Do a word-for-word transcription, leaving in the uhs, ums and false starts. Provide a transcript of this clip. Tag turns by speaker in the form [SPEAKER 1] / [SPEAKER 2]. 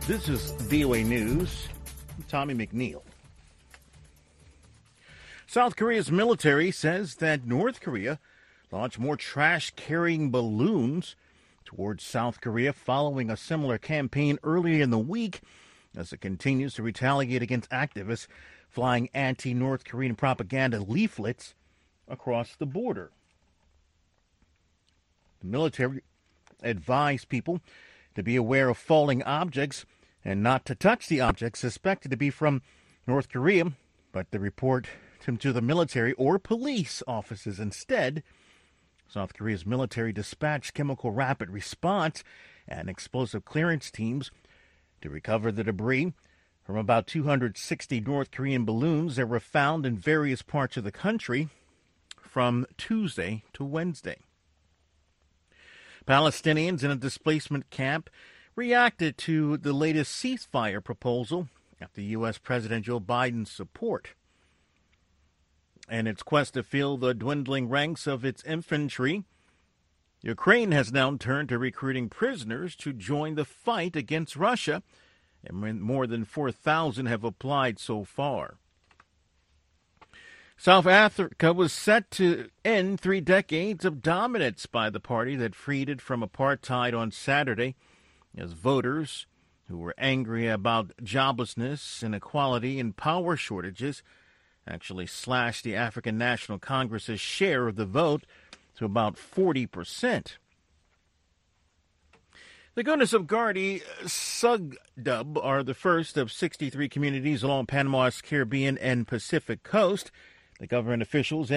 [SPEAKER 1] This is V O A News. I'm Tommy McNeil. South Korea's military says that North Korea launched more trash-carrying balloons towards South Korea following a similar campaign earlier in the week as it continues to retaliate against activists flying anti-North Korean propaganda leaflets across the border. The military advised people to be aware of falling objects and not to touch the objects suspected to be from North Korea, but the report to the military or police offices instead. South Korea's military dispatched chemical rapid response and explosive clearance teams to recover the debris from about two hundred sixty North Korean balloons that were found in various parts of the country from Tuesday to Wednesday. Palestinians in a displacement camp reacted to the latest ceasefire proposal after U S. President Joe Biden's support. In its quest to fill the dwindling ranks of its infantry, Ukraine has now turned to recruiting prisoners to join the fight against Russia, and more than four thousand have applied so far. South Africa was set to end three decades of dominance by the party that freed it from apartheid on Saturday, as voters who were angry about joblessness, inequality, and power shortages actually slashed the African National Congress's share of the vote to about forty percent. The Goodness of Gardy Sugdub are the first of sixty-three communities along Panama's Caribbean and Pacific coast. The government officials